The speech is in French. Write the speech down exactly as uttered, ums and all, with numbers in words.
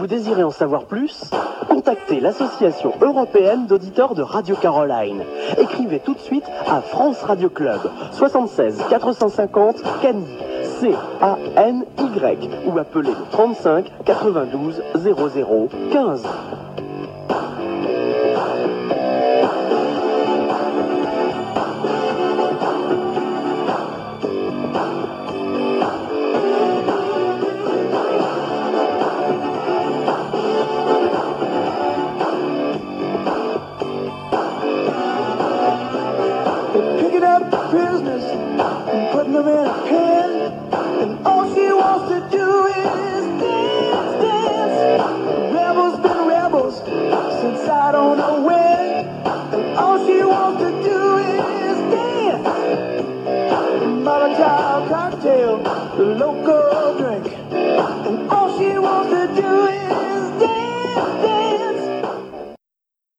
Vous désirez en savoir plus? Contactez l'Association européenne d'auditeurs de Radio Caroline. Écrivez tout de suite à France Radio Club, soixante-seize quatre cent cinquante Cany, C A N Y, ou appelez le trente-cinq quatre-vingt-douze zéro zéro quinze. The local